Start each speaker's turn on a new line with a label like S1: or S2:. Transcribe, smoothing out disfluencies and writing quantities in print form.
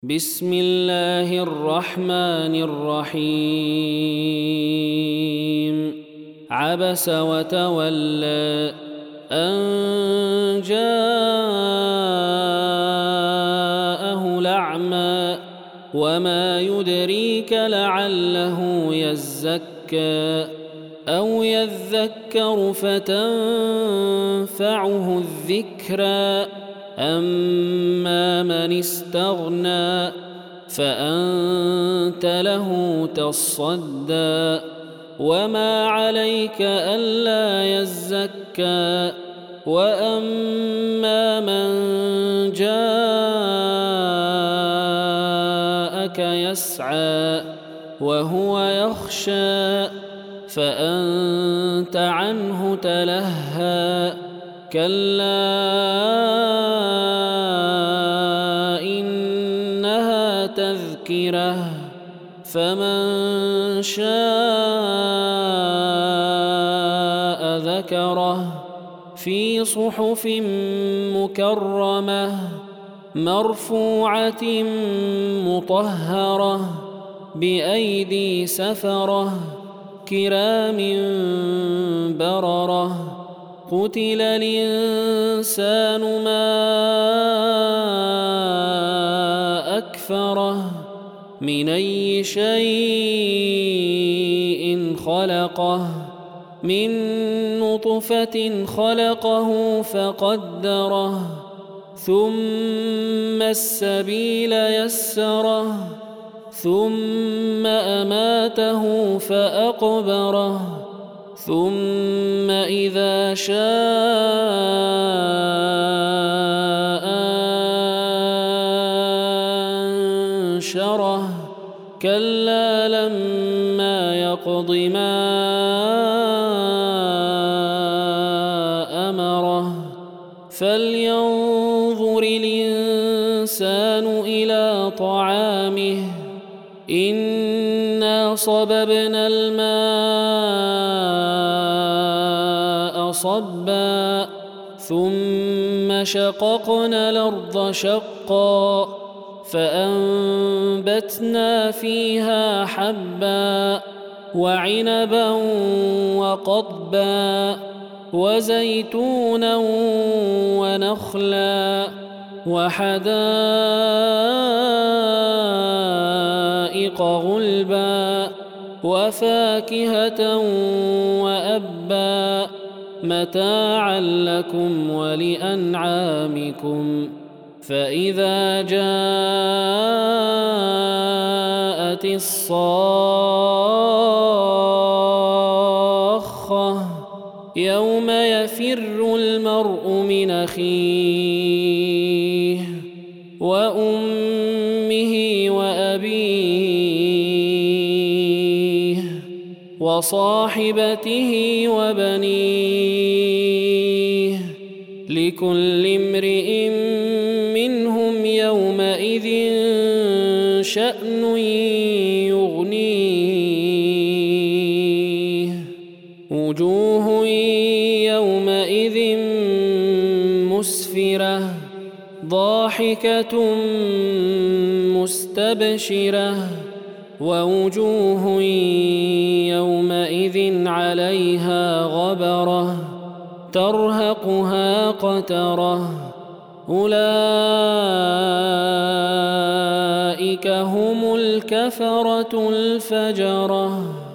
S1: بسم الله الرحمن الرحيم عبس وتولى أن جاءه الأعمى وما يدريك لعله يزكى أو يذكر فتنفعه الذكرى أما من استغنى فأنت له تصدى وما عليك ألا يزكى وأما من جاءك يسعى وهو يخشى فأنت عنه تلهى كلا إنها تذكرة فمن شاء ذكره في صحف مكرمة مرفوعة مطهرة بأيدي سفرة كرام بررة قتل الإنسان ما أكفره من أي شيء خلقه من نطفة خلقه فقدره ثم السبيل يسره ثم أماته فأقبره ثم إذا شاء أنشره كلا لما يقض ما أمره فلينظر الإنسان إلى طعامه إنا صببنا الماء صبا ثم شققنا الأرض شقا فأنبتنا فيها حبا وعنبا وقضبا وزيتونا ونخلا وحدائق غلبا وفاكهة وأبا متاعا لكم ولأنعامكم فإذا جاءت الصاخة يوم يفر المرء من أخيه وأمه وأبيه وصاحبته وبنيه لكل امرئ منهم يومئذ شأن يغنيه وجوه يومئذ مسفرة ضاحكة مستبشرة ووجوه يومئذ عليها غبرة ترهقها قترة أولئك هم الكفرة الفجرة.